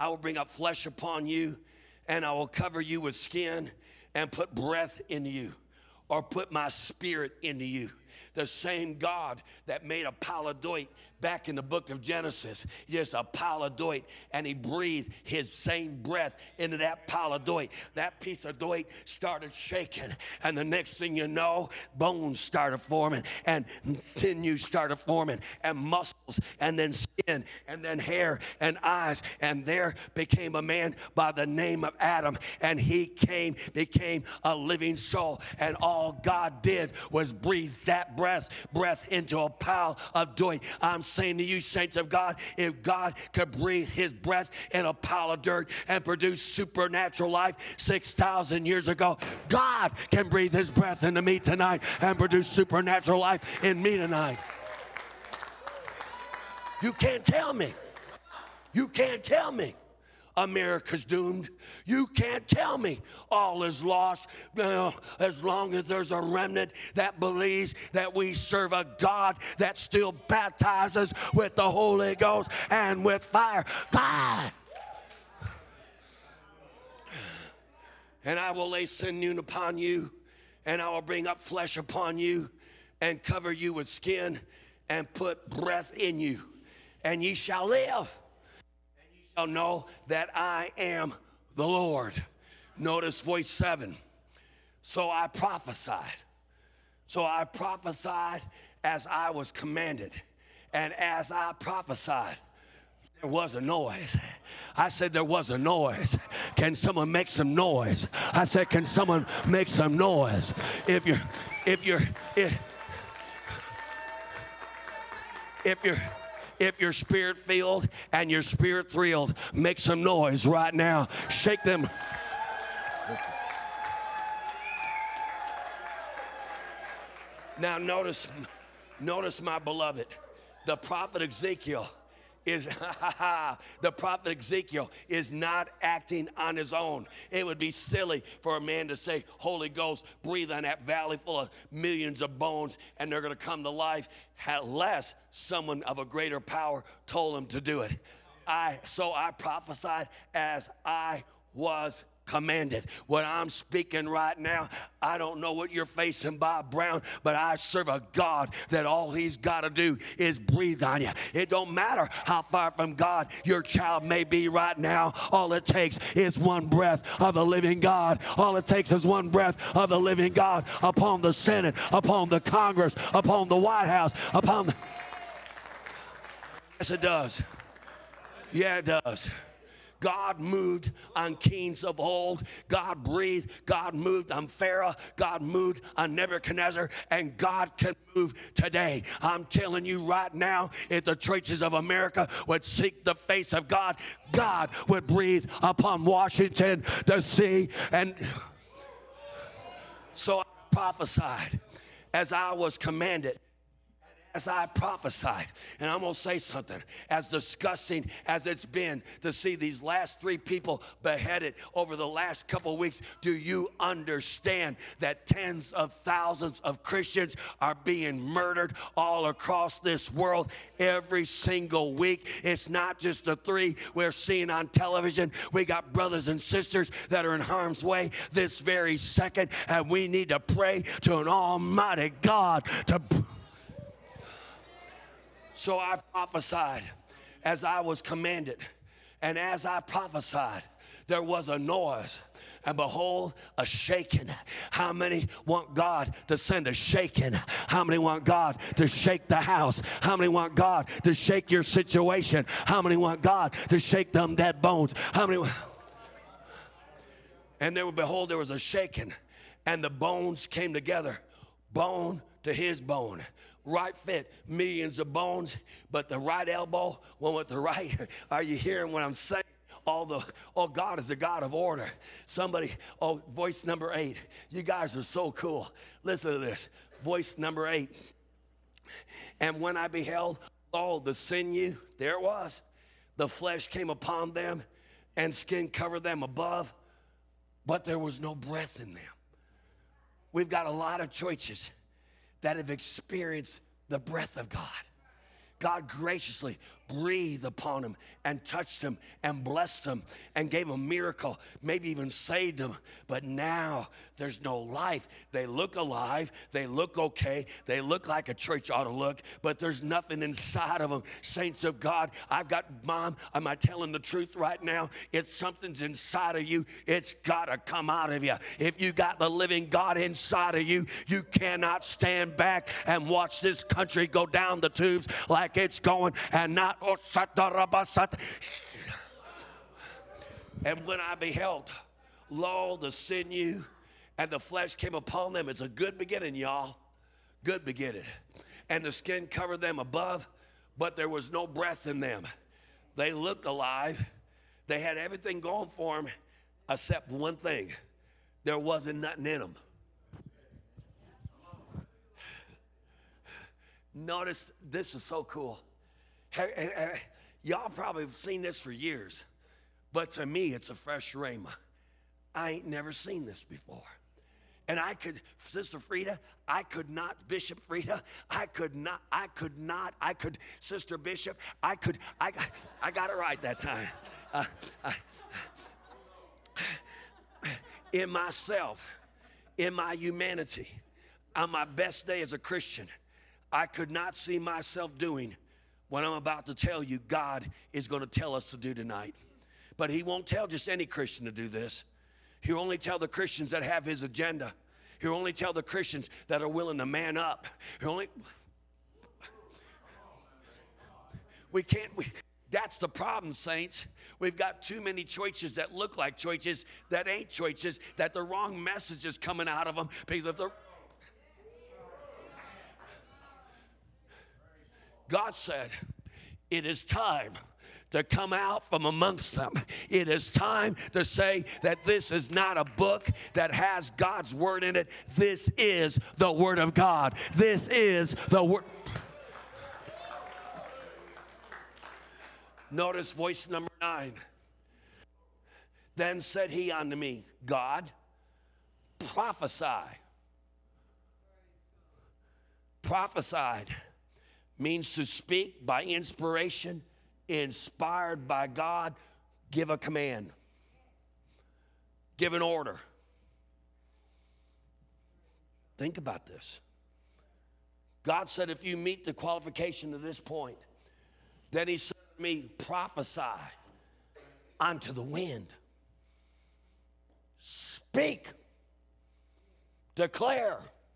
flesh upon you, and I will cover you with skin and put breath in you. or put my spirit into you. The same God that made a pile of dirt back in the book of Genesis, just a pile of dirt, and he breathed his same breath into that pile of dirt. That piece of dirt started shaking, and the next thing you know, bones started forming, and sinews started forming, and muscles, and then skin, and then hair, and eyes, and there became a man by the name of Adam, and he became a living soul, and all God did was breathe that breath into a pile of dirt. I'm saying to you, saints of God, if God could breathe his breath in a pile of dirt and produce supernatural life 6,000 years ago, God can breathe his breath into me tonight and produce supernatural life in me tonight. You can't tell me. You can't tell me America's doomed. You can't tell me all is lost. As long as there's a remnant that believes that we serve a God that still baptizes with the Holy Ghost and with fire. God. And I will lay sinew upon you, and I will bring up flesh upon you, and cover you with skin, and put breath in you, and ye shall live. Shall know that I am the Lord. Notice voice 7. So I prophesied. So I prophesied as I was commanded. And as I prophesied, there was a noise. I said there was a noise. Can someone make some noise? I said, can someone make some noise? If you're spirit filled and you're spirit thrilled, make some noise right now. Shake them. Now notice my beloved, the prophet Ezekiel is not acting on his own. It would be silly for a man to say, Holy Ghost, breathe on that valley full of millions of bones and they're going to come to life, unless someone of a greater power told him to do it. So I prophesied as I was commanded. What I'm speaking right now, I don't know what you're facing, Bob Brown, but I serve a God that all he's got to do is breathe on you. It don't matter how far from God your child may be right now. All it takes is one breath of the living God. All it takes is one breath of the living God upon the Senate, upon the Congress, upon the White House, upon the... Yes, it does. Yeah, it does. God moved on kings of old. God breathed. God moved on Pharaoh. God moved on Nebuchadnezzar. And God can move today. I'm telling you right now, if the churches of America would seek the face of God, God would breathe upon Washington, D.C. And so I prophesied as I was commanded. As I prophesied, and I'm going to say something, as disgusting as it's been to see these last 3 people beheaded over the last couple weeks, do you understand that tens of thousands of Christians are being murdered all across this world every single week? It's not just the 3 we're seeing on television. We got brothers and sisters that are in harm's way this very second, and we need to pray to an almighty God to... So I prophesied as I was commanded. And as I prophesied, there was a noise. And behold, a shaking. How many want God to send a shaking? How many want God to shake the house? How many want God to shake your situation? How many want God to shake them dead bones? How many? And behold, there was a shaking. And the bones came together, bone to his bone. Right fit, millions of bones, but the right elbow went with the right. Are you hearing what I'm saying? God is a God of order. Somebody, voice number 8. You guys are so cool. Listen to this. Voice number 8. And when I beheld, the sinew, there it was. The flesh came upon them, and skin covered them above, but there was no breath in them. We've got a lot of churches that have experienced the breath of God. God graciously breathed upon him and touched him and blessed him and gave him a miracle, maybe even saved him. But now there's no life. They look alive. They look okay. They look like a church ought to look, but there's nothing inside of them. Saints of God, Mom, am I telling the truth right now? It's something's inside of you. It's got to come out of you. If you got the living God inside of you, you cannot stand back and watch this country go down the tubes like it's going and not. And when I beheld, lo, the sinew and the flesh came upon them. It's a good beginning, y'all. Good beginning. And the skin covered them above, but there was no breath in them. They looked alive. They had everything going for them except one thing. There wasn't nothing in them. Notice, this is so cool. Y'all probably have seen this for years, but to me, it's a fresh rhema. I ain't never seen this before. And Sister Frida, Bishop Frida, Sister Bishop, I got it right that time. In myself, in my humanity, on my best day as a Christian, I could not see myself doing what I'm about to tell you God is going to tell us to do tonight. But he won't tell just any Christian to do this. He'll only tell the Christians that have his agenda. He'll only tell the Christians that are willing to man up. That's the problem, saints. We've got too many churches that look like churches that ain't churches, that the wrong message is coming out of them because of the... God said, it is time to come out from amongst them. It is time to say that this is not a book that has God's word in it. This is the word of God. This is the word. Notice voice number 9. Then said he unto me, God, prophesy. Prophesied means to speak by inspiration, inspired by God, give a command, give an order. Think about this. God said, if you meet the qualification to this point, then he said to me, prophesy unto the wind. Speak, declare,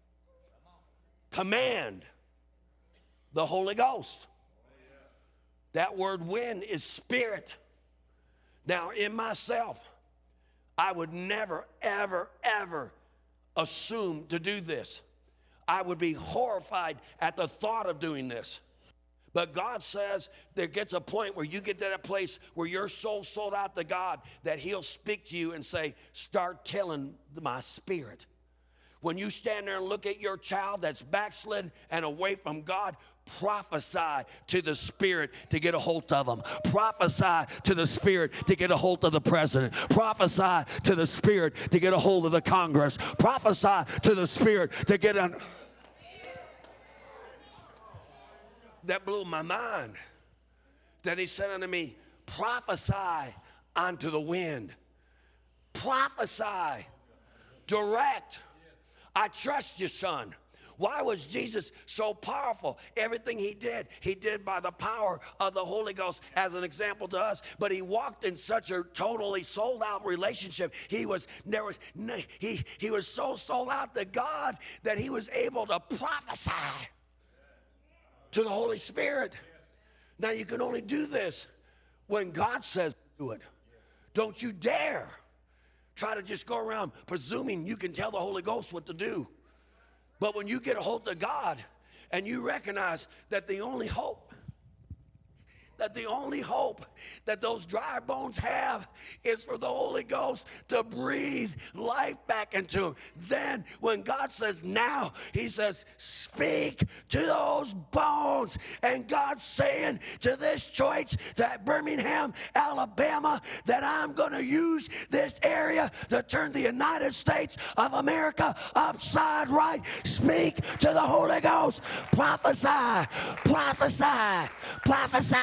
command the Holy Ghost. That word wind is spirit. Now, in myself, I would never, ever, ever assume to do this. I would be horrified at the thought of doing this. But God says there gets a point where you get to that place where your soul sold out to God that he'll speak to you and say, start telling my spirit. When you stand there and look at your child that's backslid and away from God, prophesy to the Spirit to get a hold of them. Prophesy to the Spirit to get a hold of the president. Prophesy to the Spirit to get a hold of the Congress. Prophesy to the Spirit to get on. That blew my mind. Then he said unto me, prophesy unto the wind. Prophesy. Direct. I trust you, son. Why was Jesus so powerful? Everything he did by the power of the Holy Ghost as an example to us. But he walked in such a totally sold out relationship. He was so sold out to God that he was able to prophesy to the Holy Spirit. Now you can only do this when God says do it. Don't you dare try to just go around presuming you can tell the Holy Ghost what to do. But when you get a hold of God and you recognize that the only hope that the only hope that those dry bones have is for the Holy Ghost to breathe life back into them. Then when God says now, he says, speak to those bones. And God's saying to this church, that Birmingham, Alabama, that I'm going to use this area to turn the United States of America upside right. Speak to the Holy Ghost. Prophesy, prophesy, prophesy.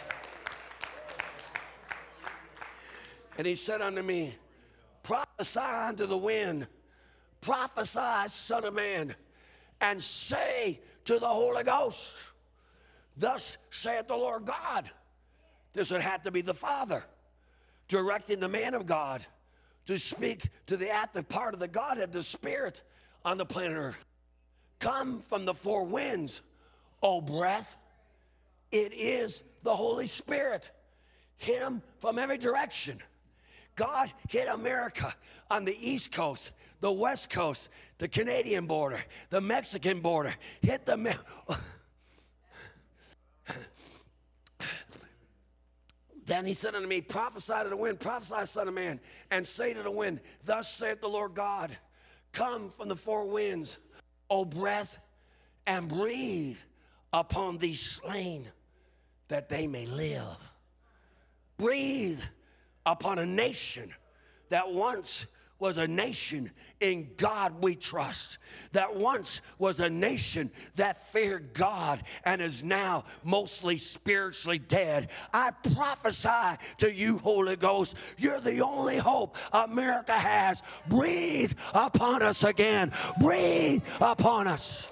And he said unto me, prophesy unto the wind, prophesy, son of man, and say to the Holy Ghost, thus saith the Lord God. This would have to be the Father directing the man of God to speak to the active part of the Godhead, the Spirit on the planet Earth. Come from the four winds, O breath. It is the Holy Spirit. Hit him from every direction. God hit America on the East Coast, the West Coast, the Canadian border, the Mexican border. Hit the... Then he said unto me, prophesy to the wind, prophesy, son of man, and say to the wind, thus saith the Lord God, come from the four winds, O breath, and breathe upon these slain, that they may live. Breathe upon a nation that once was a nation in God we trust, that once was a nation that feared God and is now mostly spiritually dead. I prophesy to you, Holy Ghost, you're the only hope America has. Breathe upon us again. Breathe upon us,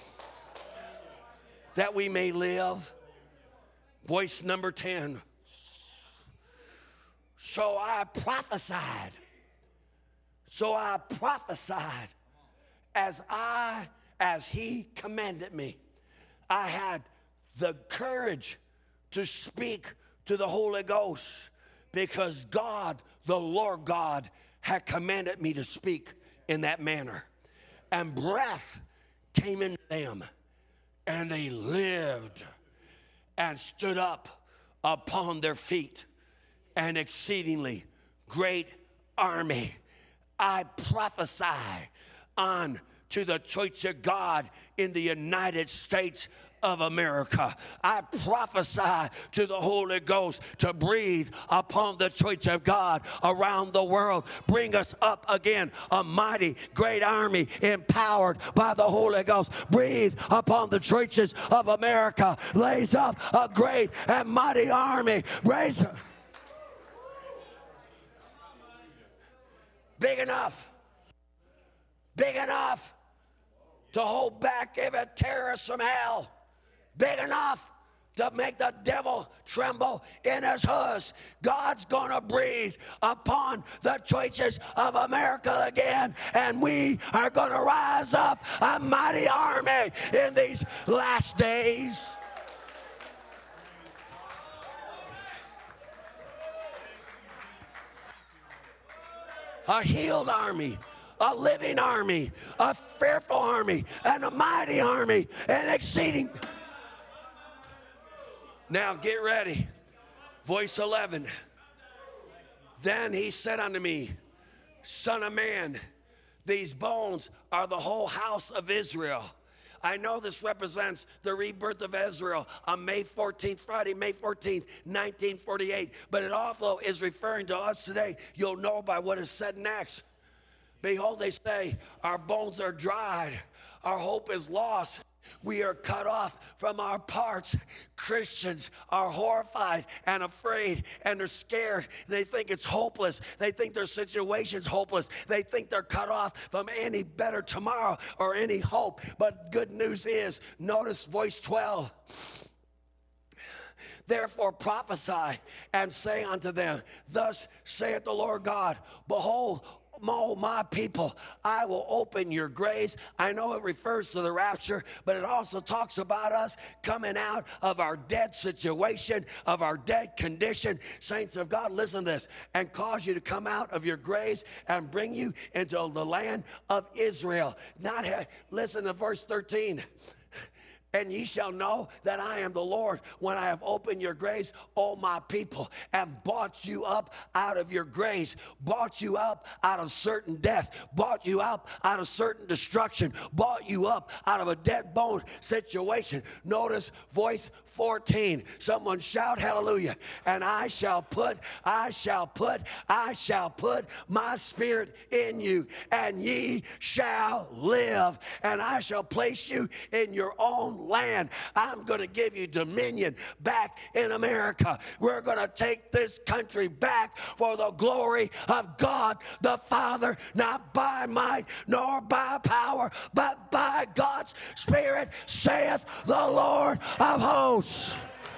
that we may live. Voice number 10. So I prophesied as he commanded me. I had the courage to speak to the Holy Ghost because God, the Lord God, had commanded me to speak in that manner. And breath came into them, and they lived and stood up upon their feet, an exceedingly great army. I prophesy on to the church of God in the United States of America. I prophesy to the Holy Ghost to breathe upon the church of God around the world. Bring us up again a mighty great army empowered by the Holy Ghost. Breathe upon the churches of America. Raise up a great and mighty army. Raise up. Big enough to hold back every terrorist from hell. Big enough to make the devil tremble in his hooves. God's gonna breathe upon the churches of America again, and we are gonna rise up a mighty army in these last days. A healed army, a living army, a fearful army, and a mighty army, an exceeding. Now get ready. Voice 11. Then he said unto me, Son of man, these bones are the whole house of Israel. I know this represents the rebirth of Israel on May 14th, Friday, May 14th, 1948. But it also is referring to us today. You'll know by what is said next. Behold, they say, our bones are dried. Our hope is lost. We are cut off from our parts. Christians are horrified and afraid, and they're scared. They think it's hopeless. They think their situation's hopeless. They think they're cut off from any better tomorrow or any hope. But good news is, notice voice 12. Therefore prophesy and say unto them, thus saith the Lord God, behold, oh, my people, I will open your graves. I know it refers to the rapture, but it also talks about us coming out of our dead situation, of our dead condition. Saints of God, listen to this, and cause you to come out of your graves and bring you into the land of Israel. Listen to verse 13. And ye shall know that I am the Lord when I have opened your graves, O my people, and bought you up out of your graves, bought you up out of certain death, bought you up out of certain destruction, bought you up out of a dead bone situation. Notice voice 14. Someone shout hallelujah. And I shall put my spirit in you, and ye shall live, and I shall place you in your own land. I'm going to give you dominion back in America. We're going to take this country back for the glory of God the Father, not by might nor by power, but by God's Spirit, saith the Lord of hosts.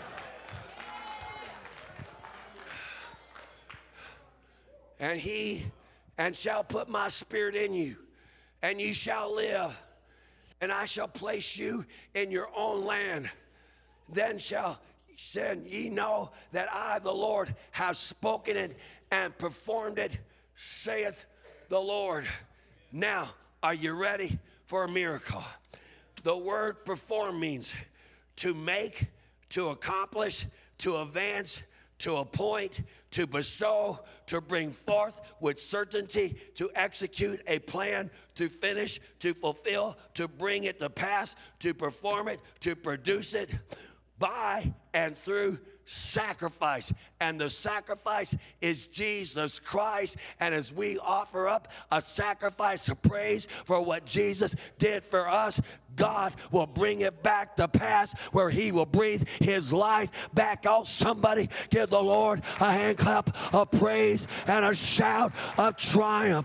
And shall put my spirit in you, and ye shall live, and I shall place you in your own land. Then ye know that I, the Lord, have spoken it and performed it, saith the Lord. Now, are you ready for a miracle? The word perform means to make, to accomplish, to advance, to appoint, to bestow, to bring forth with certainty, to execute a plan, to finish, to fulfill, to bring it to pass, to perform it, to produce it by and through sacrifice. And the sacrifice is Jesus Christ. And as we offer up a sacrifice of praise for what Jesus did for us, God will bring it back to pass where he will breathe his life back out. Somebody give the Lord a hand clap of praise and a shout of triumph.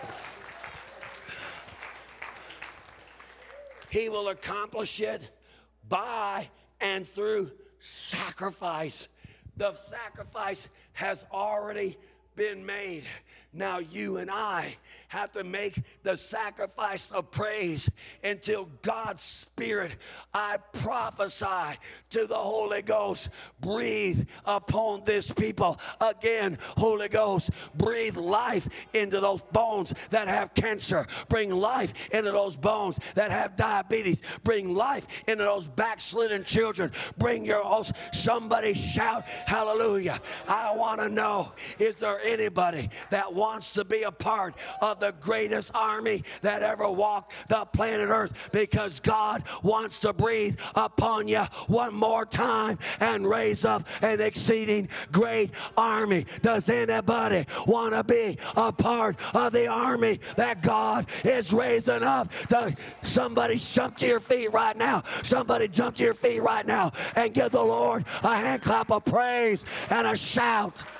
He will accomplish it by and through sacrifice. The sacrifice has already been made. Now you and I have to make the sacrifice of praise until God's Spirit, I prophesy to the Holy Ghost, breathe upon this people. Again, Holy Ghost, breathe life into those bones that have cancer. Bring life into those bones that have diabetes. Bring life into those backslidden children. Bring your host. Somebody shout hallelujah. I want to know, is there anybody that wants to be a part of the greatest army that ever walked the planet Earth? Because God wants to breathe upon you one more time and raise up an exceeding great army. Does anybody want to be a part of the army that God is raising up? Somebody jump to your feet right now. Somebody jump to your feet right now and give the Lord a hand clap of praise and a shout.